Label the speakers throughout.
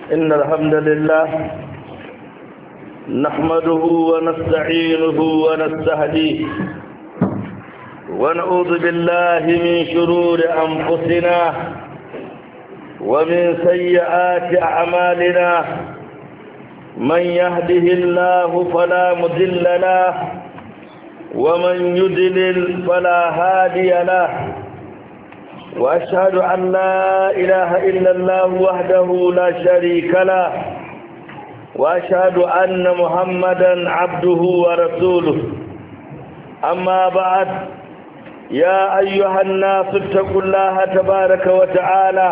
Speaker 1: إن الحمد لله نحمده ونستعينه ونستهديه ونعوذ بالله من شرور أنفسنا ومن سيئات أعمالنا. من يهده الله فلا مضل له ومن يضلل فلا هادي له، وأشهد أن لا إله إلا الله وحده لا شريك له، وأشهد أن محمدا عبده ورسوله. أما بعد، يا أيها الناس اتقوا الله تبارك وتعالى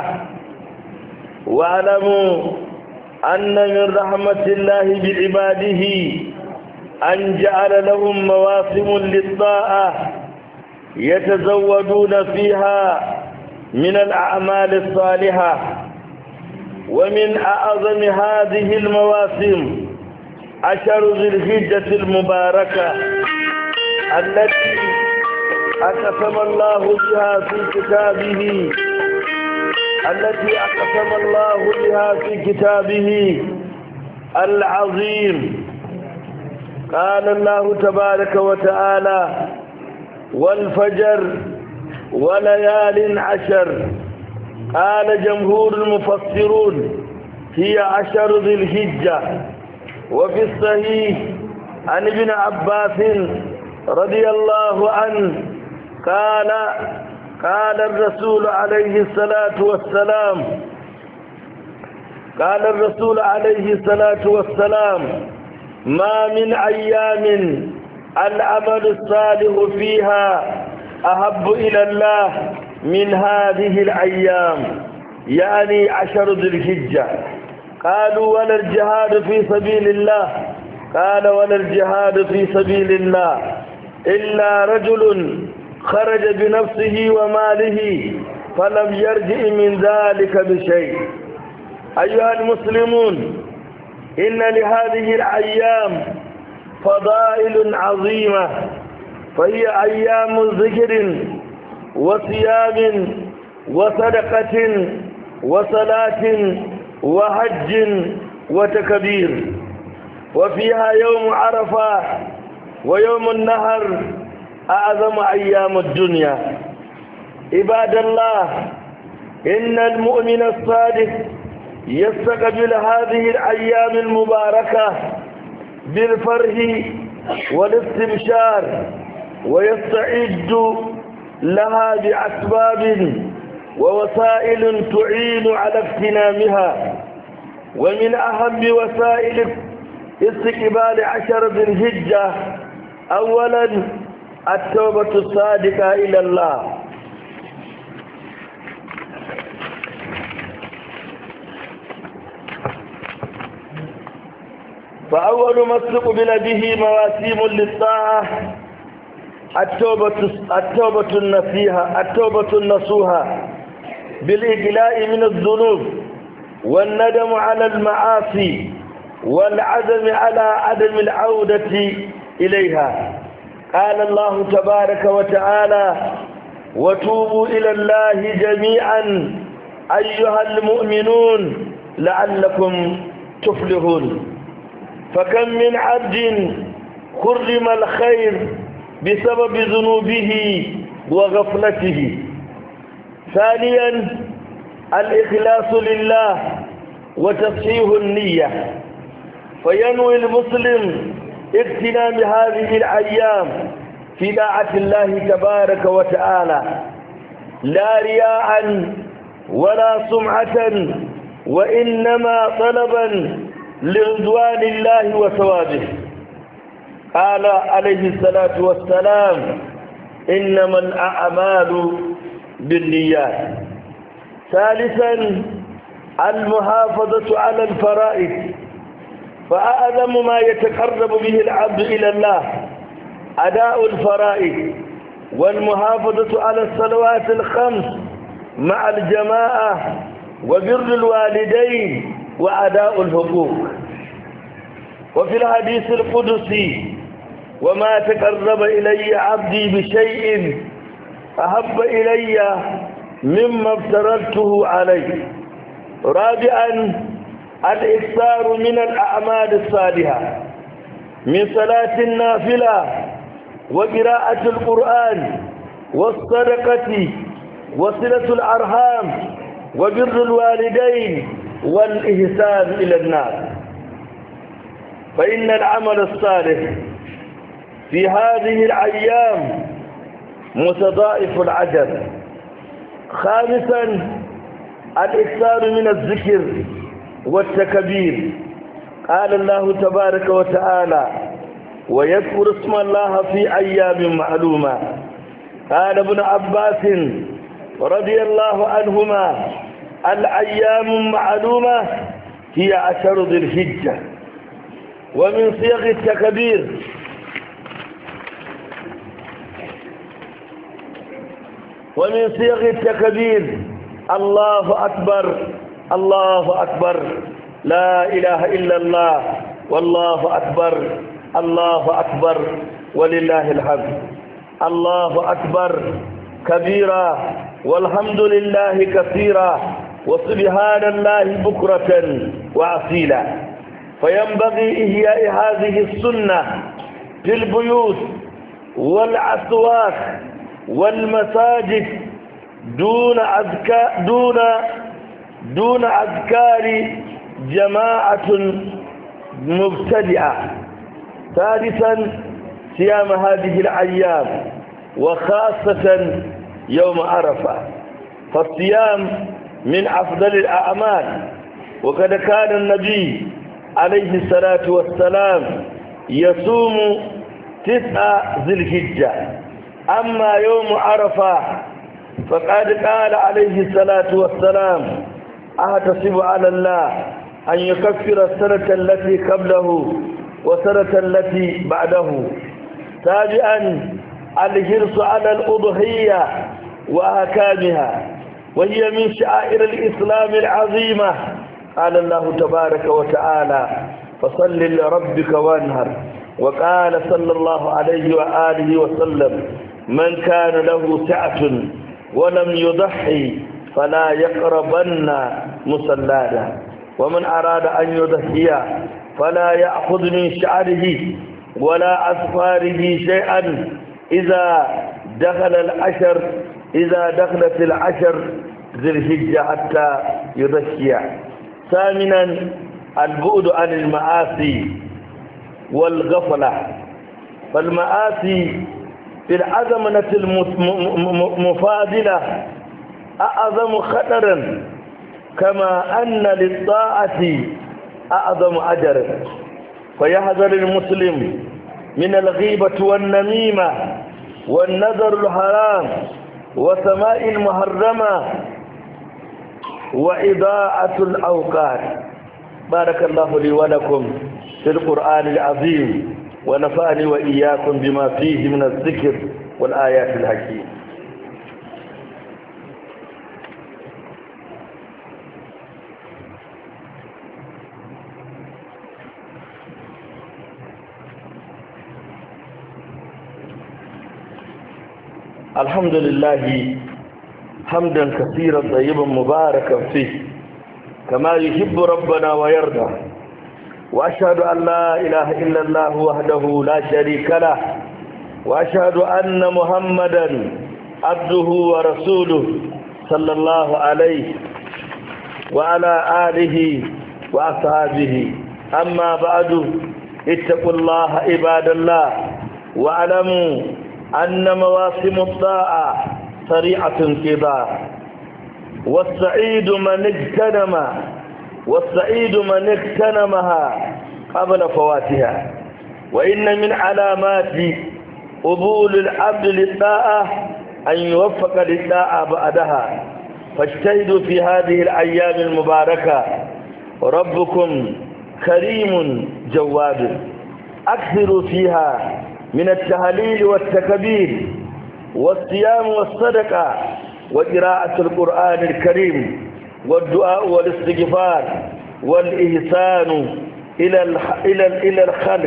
Speaker 1: واعلموا أن من رحمة الله بعباده أن جعل لهم مواسم للطاعة يتزودون فيها من الأعمال الصالحة. ومن أعظم هذه المواسم عشر ذي الحجة المباركة التي أقسم الله بها في كتابه العظيم. قال الله تبارك وتعالى: والفجر وليال عشر. قال جمهور المفسرون هي عشر ذي الحجة. وفي الصحيح عن ابن عباس رضي الله عنه قال الرسول عليه الصلاة والسلام: ما من أيام العمل الصالح فيها أحب إلى الله من هذه الأيام، يعني عشر ذي الحجة. قالوا: ولا الجهاد في سبيل الله؟ قال: ولا الجهاد في سبيل الله إلا رجل خرج بنفسه وماله فلم يرجع من ذلك بشيء. أيها المسلمون، إن لهذه الأيام فضائل عظيمة، فهي أيام ذكر وصيام وصدقة وصلاة وحج وتكبير. وفيها يوم عرفة ويوم النهر، أعظم أيام الدنيا. عباد الله، إن المؤمن الصادق يستقبل هذه الأيام المباركة بالفرح والاستبشار، ويستعد لها بأسباب ووسائل تعين على اغتنامها. ومن أهم وسائل استقبال عشر ذي الحجة أولا التوبة الصادقة إلى الله. فأول ما استقبل به مواسم للطاعة التوبة النصوحة بالإقلاع من الذنوب والندم على المعاصي والعزم على عدم العودة إليها. قال الله تبارك وتعالى: وتوبوا إلى الله جميعا أيها المؤمنون لعلكم تفلحون. فكم من عبد حرم الخير بسبب ذنوبه وغفلته. ثانيا الإخلاص لله وتصحيح النية، فينوي المسلم اغتنام هذه الأيام في طاعة الله تبارك وتعالى، لا رياء ولا سمعة، وإنما طلبا لرضوان الله وثوابه. قال عليه الصلاة والسلام: إنما الأعمال بالنيات. ثالثا المحافظة على الفرائض، فأعظم ما يتقرب به العبد إلى الله أداء الفرائض والمحافظة على الصلوات الخمس مع الجماعة وبر الوالدين وأداء الحقوق. وفي الحديث القدسي: وما تقرب إلي عبدي بشيء أحب إلي مما افترضته عليه. رابعا الإكثار من الأعمال الصالحة من صلاة النافلة وقراءة القرآن والصدقة وصلة الأرحام وبر الوالدين والإحسان إلى الناس، فإن العمل الصالح في هذه الأيام متضاعف الأجر. خامسا الإكثار من الذكر والتكبير. قال الله تبارك وتعالى: ويذكر اسم الله في أيام معلومة. قال ابن عباس رضي الله عنهما: الأيام معلومة هي 10 ذي الحجة. ومن صيغ التكبير الله أكبر الله أكبر، لا إله إلا الله، والله أكبر الله أكبر ولله الحمد. الله أكبر كبيرا والحمد لله كثيرا وسبحان الله بكرة وأصيلا. فينبغي إحياء هذه السنة في البيوت والأسواق والمساجد دون أذكار جماعة مبتدئة. ثالثا صيام هذه الأيام وخاصة يوم عرفة، فالصيام من أفضل الأعمال، وقد كان النبي عليه الصلاة والسلام يصوم 9 ذي الحجة. أما يوم عرفة فقد قال عليه الصلاة والسلام: أحتسب على الله أن يكفر السنة التي قبله والسنة التي بعده. سابعا الحرص على الأضحية وأحكامها، وهي من شعائر الإسلام العظيمة. قال الله تبارك وتعالى: فصل لربك وانهر. وقال صلى الله عليه وآله وسلم: من كان له سعة ولم يضحي فلا يقربن مصلانا. ومن أراد أن يضحي فلا يأخذ من شعره ولا أظفاره شيئا إذا دخلت العشر ذي الحجة حتى يضحي. ثامنا البعد عن المعاصي والغفلة، فالمعاصي في العزمنة المفاضلة أعظم خطرا، كما أن للطاعة أعظم أجر. فيحذر المسلم من الغيبة والنميمة والنظر الحرام وسماء المحرمة وإضاعة الأوقات. بارك الله لي ولكم في القرآن العظيم، ونفعني وإياكم بما فيه من الذكر والآيات الحكيم. الحمد لله حمدا كثيرا طيبا مباركا فيه كما يحب ربنا ويرضى. وأشهد أن لا إله إلا الله وحده لا شريك له، وأشهد أن محمدا عبده ورسوله صلى الله عليه وعلى آله وأصحابه. أما بعد، اتقوا الله عباد الله، واعلموا أن مواسم الطاعة سريعة انقضاء، والسعيد من اغتنمها قبل فواتها. وإن من علامات قبول العبد للطاعة أن يوفق للطاعة بعدها. فاجتهدوا في هذه الأيام المباركة، ربكم كريم جواد. أكثروا فيها من التهليل والتكبير والصيام والصدقة وقراءة القرآن الكريم والدعاء والاستغفار والإحسان إلى الخلق.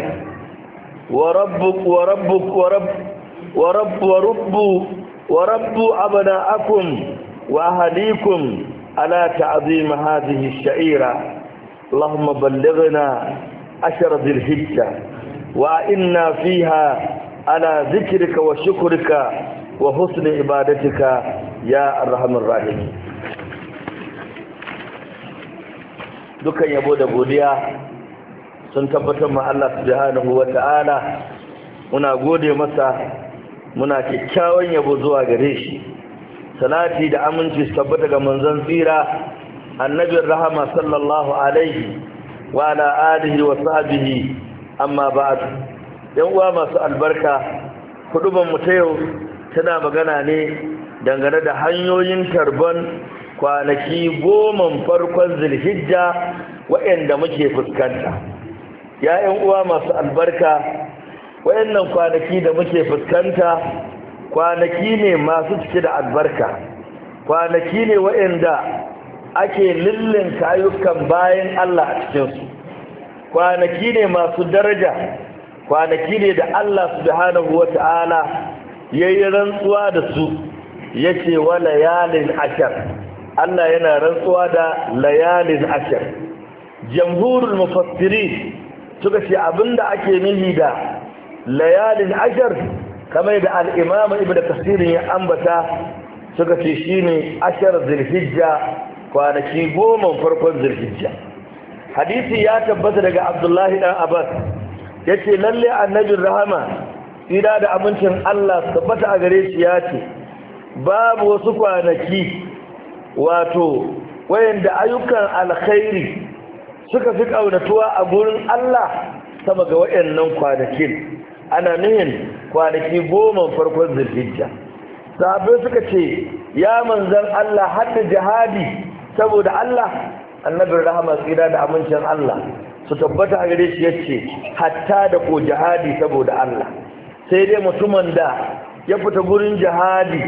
Speaker 1: وربوا أبناءكم وأهليكم على تعظيم هذه الشعيرة. اللهم بلغنا عشر ذي الحجة وإنا فيها على ذكرك وشكرك وحسن عبادتك يا أرحم الراحمين. dukan yabo da godiya sun tabbatar ma Allah subhanahu wata'ala. Muna gode masa, muna kyakkyawan yabo zuwa gare shi. Salati da aminci su tabbata ga manzon tsira annabin rahama sallallahu alaihi wa ala alihi wa sahbihi. Amma ba'd, yan uwa masu albarka, hudubar mu ta yau tana magana ne dangane da hanyoyin tarban kwanaki 10 farkon Zulhijja waɗanda muke fuskanta. Ya yan uwa masu albarka, waɗannan kwanaki da muke fuskanta kwanaki ne masu cike da albarka, kwanaki ne waɗanda ake lullun ayyukan bayan Allah a cikinsu, kwanaki ne masu daraja, kwanaki ne da Allah subhanahu wata'ala ya yi rantsuwa da su, ya ce wa layalin ashar. Allah yana rantsuwa da layalin ashar. Jamhurul mufassiri suka ce abinda ake nufi da layalin ashar, kamar da al-Imam Ibn Kathir ya ambata, suka ce shine ashar Zulhijja, kwanaki 10 farkon Zulhijja. Hadisi ya tabbata daga Abdullahi dan Abbas, yace lalle annabin rahama tsira da abincin Allah tabbata a gare shi yace babu wasu kwanaki wato wayanda ayyukan alkhairi suka fi kaunatuwa a gurin Allah sama ga wayannan kwanakin. Ana nuhin kwanaki 10 farkon Zulhijja. Sahabbai suka ce ya manzon Allah hadda jihadi saboda Allah. Annabin rahama tsira da amincin Allah su tabbata a gare shi yace hatta da ko jihadi saboda Allah. Sai dai mutumin da ya fita gurin jihadi,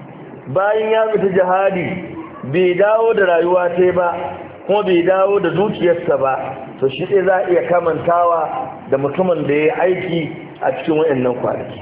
Speaker 1: bayan ya fita jihadi bai dawo da rayuwa sai ba, kuma bai dawo da dukiyarsa ba, to shi dai za a iya kamantawa da mutumin da ya aiki a cikin wayannan kwanaki.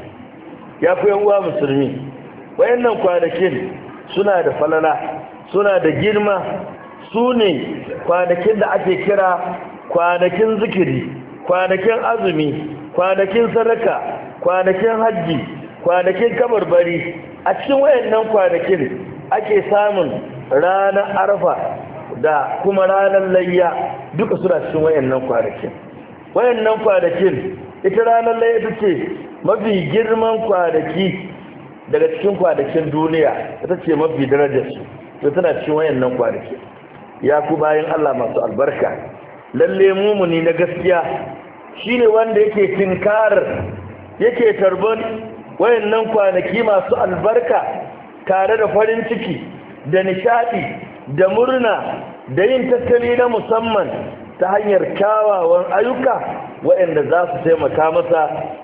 Speaker 1: Ya fi yan uwa musulmi, wayannan kwanakin suna da falala, suna da girma. Su ne kwanakin da ake kira kwanakin zikiri, kwanakin azumi, kwanakin sadaka, kwanakin hajji, kwanakin kabarbari. A cikin wayannan kwanakin ake samun ranar arfa da kuma ranar layya, duka suna cikin wayannan kwanakin. Wayannan kwanakin, ita ranar layya ita ce mafi girman kwanaki daga cikin kwanakin duniya, ita ce mafi darajarsu, to tana cikin wayannan kwanakin. Ya ku bayan Allah masu albarka, lalle mumuni na gaskiya shine wanda yake tinkarar, yake tarban wayannan kwanaki masu albarka tare da farin ciki da nishadi da murna da yin tattali na musamman ta hanyar kyawawan ayyuka wayanda za su taimaka masa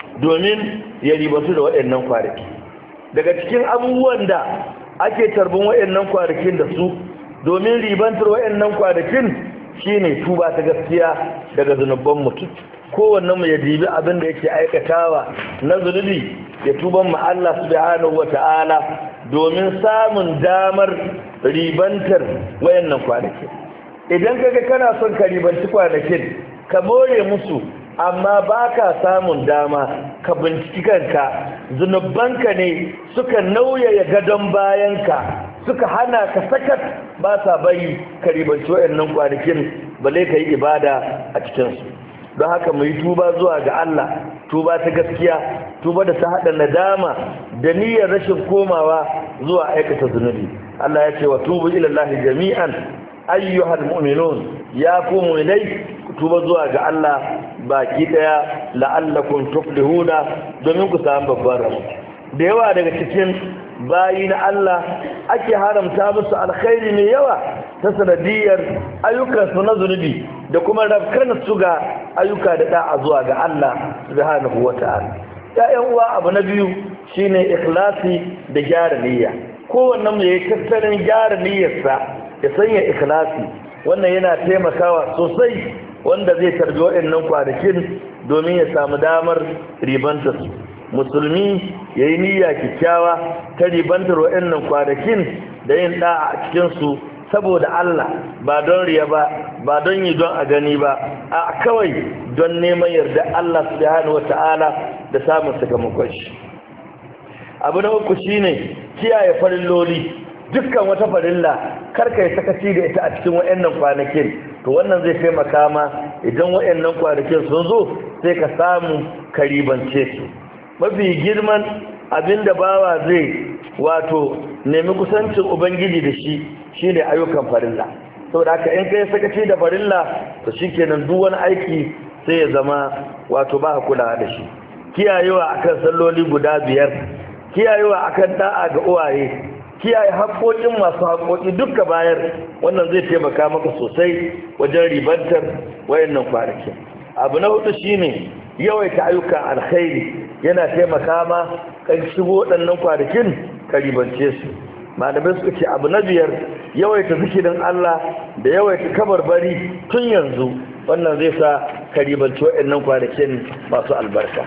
Speaker 1: domin ya ribatu da wayannan kwanaki. Daga cikin abubuwan da ake tarban wayannan kwanakin da su domin ribantar wayannan kwanakin shine tuba ta gaskiya daga zunuban mutum. Kowanne mu ya dibi abin da yake aikatawa na zunubi, ya tuban mu Allah subhanahu wata'ala domin samun damar ribantar wayannan kwanakin. Idan kaga kana son ka ribanci kwanakin, ka more musu, amma baka samun dama, ka binciki kanka, zunubanka ne suka nauyaya gadon bayanka, suka hana ka sakat, ba sa bari ka ribanci wayannan kwanakin balle ka yi ibada a cikinsu. Don haka mu yi tuba zuwa ga Allah, tuba ta gaskiya, tuba da ta haɗa nadama da niyyar rashin komawa zuwa aikata zunubi. Allah ya ce wa tubu ila Allah jami'an ayyuhal mu'minun, ya ku mu'minai ku tuba zuwa ga Allah baki daya la'allakum tuflihuna, domin ku samu babban rabo. Da yawa daga cikin bayi na Allah ake haramta musu alkhairi mai yawa ta sanadiyar ayyukansu na zunubi da kuma rafkana su ga ayyuka da da'a zuwa ga Allah subhanahu wata'ala. Ya'yan uwa, abu na biyu shine ikhlasi da gyara niyya. Kowanne mu yayi tattalin gyara niyyarsa, ya sanya ikhlasi. Wannan yana taimakawa sosai wanda zai tarbi waɗannan kwanakin domin ya samu damar ribantar su. Musulmi yayi niyya kikkiawa ta ribantar waɗannan kwanakin da yin da'a a cikin su saboda Allah, ba don riya ba, ba don yi don a gani ba, a kawai don neman yarda Allah subhanahu wata'ala da samun sakamakon shi. Abu na uku shine kiyaye farilloli. Dukkan wata farilla karka yi sakaci da ita a cikin wayannan kwanakin, to wannan zai taimaka ma idan wayannan kwanakin sun zo sai ka samu karibance su. Mafi girman abinda bawa zai wato nemi kusancin ubangiji da shi shine ayyukan farilla. Saboda haka in kai sakaci da farilla to shikenan duk wani aiki sai ya zama wato ba kula da shi. Kiyayewa akan salloli guda 5, kiyayewa akan da'a ga uwaye, kiyaye haƙoƙin masu haƙoƙi duka bayar, wannan zai taimaka maka sosai wajen ribantar wayannan kwanaki. Abu na 4 shine yawaita ayyukan alkhairi, yana taimaka ma kan shigo waɗannan kwanakin ka ribance su. Malamai suka ce abu na 5 yawaita zikirin Allah da yawaita kabarbari tun yanzu, wannan zai sa ka ribanci waɗannan kwanakin masu albarka.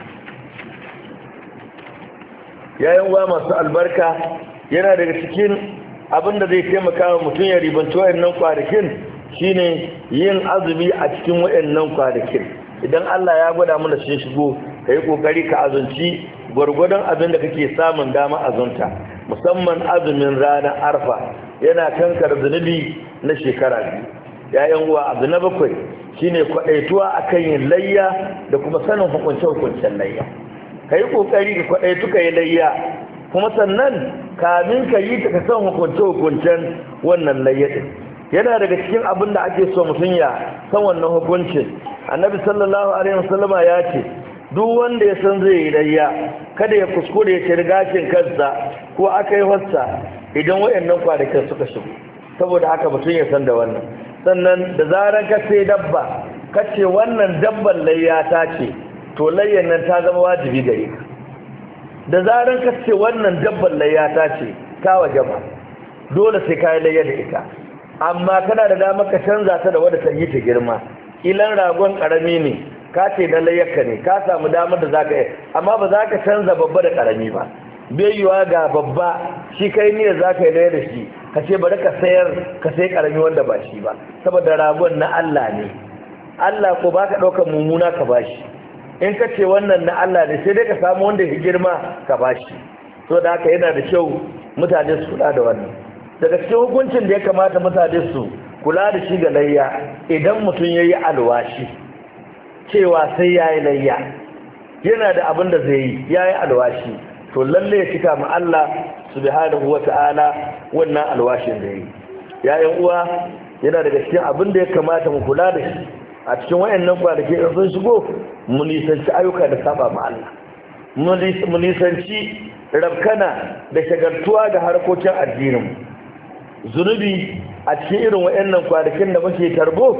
Speaker 1: Yayin wa masu albarka, yana daga cikin abin da zai taimaka wa mutum ya ribanci waɗannan kwanakin shine yin azumi a cikin waɗannan kwanakin. Idan Allah ya gwada mana shi shigo, ka yi ƙoƙari ka azunci gwargwadon abin da kake samun dama azunta, musamman azumin ranar arfa yana kankar zunubi na shekara 2. Ya'yan uwa, abu na 7 shine kwaɗaituwa akan yin layya da kuma sanin hukunce-hukuncen layya. Ka yi ƙoƙari ka kwaɗaitu ka yi layya, kuma sannan kamin ka yi ta ka san hukunce-hukuncen wannan layya ɗin. Yana daga cikin abin da ake so mutum ya san wannan hukuncin. Annabi sallallahu alaihi wasallama ya ce duk wanda ya san zai yi layya kada ya kuskure ya ciri gashin kansa ko aka yi wasa idan wayannan kwanakin suka shigo. Saboda haka mutum ya san da wannan. Sannan da zaran ka sai dabba ka ce wannan dabban layya ta ce, to layyan nan ta zama wajibi gare ka. Da zaran ka ce wannan dabban layya ta ce, ta wajaba dole sai ka yi layya da ita. Amma kana da damar ka canza ta da wadda ta yi ta girma. Ilan ragon karami ne, ka ce na layyarka ne, ka samu damar da za ka yi, amma ba za ka canza babba da karami ba. Bai yiwa ga babba shi kai ne za ka yi layar da shi, ka ce bari ka sayar ka sai karami wanda ba shi ba, saboda ragon na Allah ne. Allah ko ba ka ɗaukar mummuna ka ba shi. In ka ce wannan na Allah ne, sai dai ka samu wanda ya girma ka ba shi. So da haka yana da kyau mutane su kula da wannan. Daga cikin hukuncin da ya kamata mutane su kula da shi ga layya, idan mutum ya yi alwashi cewa sai ya yi layya, yana da abin da zai yi, ya yi alwashi, to lalle ya cika ma Allah subhanahu wata'ala wannan alwashin da ya yi. Yayin uwa, yana daga cikin abin da ya kamata mu kula da shi a cikin wayannan kwanaki in sun shigo, mu nisanci ayyuka da saba ma Allah, mu nisanci rabkana da shagaltuwa ga harkokin addinin. Zunubi a cikin irin waɗannan kwanakin da muke tarbo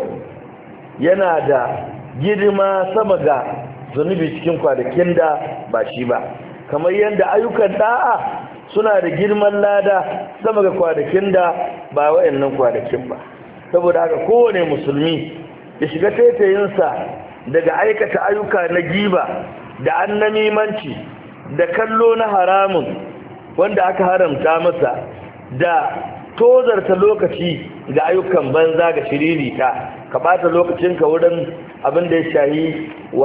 Speaker 1: yana da girma sama ga zunubi cikin kwanakin da ba shi ba, kamar yadda ayyukan da'a suna da girman lada sama ga kwanakin da ba waɗannan kwanakin ba. Saboda haka kowane musulmi ya shiga taitayinsa daga aikata ayyuka na giba da annamimanci da kallo na haramun wanda aka haramta masa, da tozarta lokaci ga ayyukan banza ga shiririta, ka bata lokacinka wurin abin da ya shahi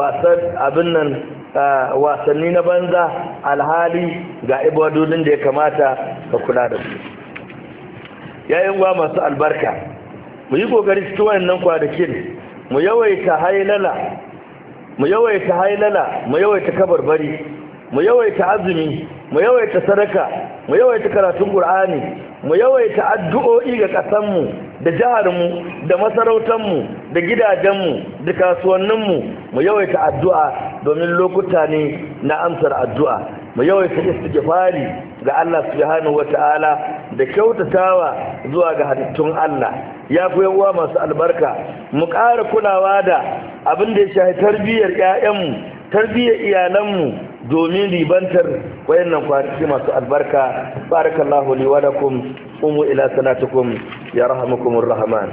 Speaker 1: wasanni na banza, alhali ga ibadodin da ya kamata ka kula da su. Yayin uwa masu albarka, mu yi kokari cikin wannan kwanakin mu yawaita hailala, mu yawaita kabarbari, mu yawaita azumi, mu yawaita sadaka, mu yawaita karatun Qur'ani, mu yawaita addu'o'i ga ƙasanmu da jiharmu da masarautarmu da gidajenmu da kasuwanninmu, mu yawaita addu'a domin lokuta ne na amsar addu'a, mu yawaita istighfari ga Allah subhanahu wata'ala da kyautatawa zuwa ga halittun Allah. Ya ku yawa masu albarka, mu ƙara kulawa da abin da ya shafi tarbiyyar ƴaƴanmu, tarbiyyar iyalanmu, domin ribantar wayannan kwanaki masu albarka. Barakallahu li wa lakum, umu ila salatukum yarhamukumur rahman.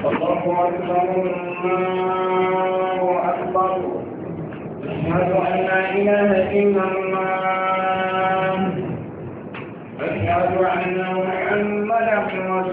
Speaker 2: الله أكبر الله أكبر أشهد أن لا إله إلا الله أشهد أن محمدا رسول الله